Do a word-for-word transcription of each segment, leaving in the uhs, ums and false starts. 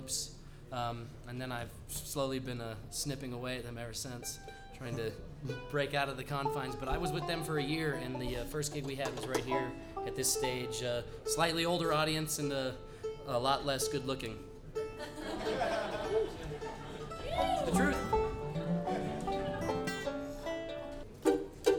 Um, and then I've slowly been uh, snipping away at them ever since, trying to break out of the confines. But I was with them for a year, and the uh, first gig we had was right here at this stage. Uh, slightly older audience and uh, a lot less good looking. It's the truth. Oh,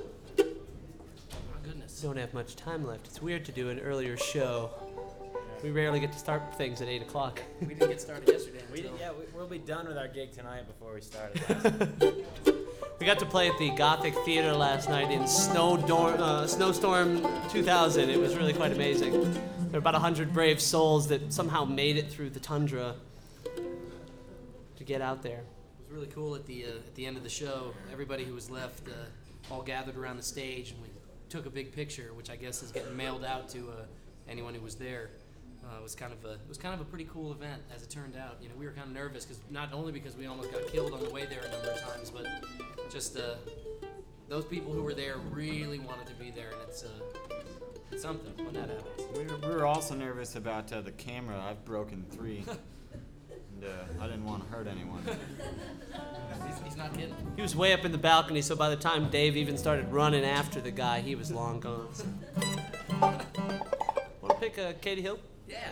goodness. Don't have much time left. It's weird to do an earlier show. We rarely get to start things at eight o'clock. We didn't get started yesterday. We Until... did, yeah, we, we'll be done with our gig tonight before we started. We got to play at the Gothic Theater last night in Snowdor- uh, Snowstorm two thousand. It was really quite amazing. There were about one hundred brave souls that somehow made it through the tundra to get out there. It was really cool at the uh, at the end of the show. Everybody who was left uh, all gathered around the stage, and we took a big picture, which I guess is getting mailed out to uh, anyone who was there. Uh, it was kind of a it was kind of a pretty cool event, as it turned out. You know, we were kind of nervous because not only because we almost got killed on the way there a number of times, but just uh, those people who were there really wanted to be there, and it's uh, it's something when that happens. We were, we were also nervous about uh, the camera. I've broken three, and uh, I didn't want to hurt anyone. he's, he's not kidding. He was way up in the balcony, so by the time Dave even started running after the guy, he was long gone. So. Want to pick uh, Katie Hill? Yeah.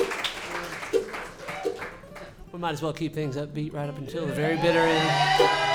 We might as well keep things upbeat right up until the very bitter end.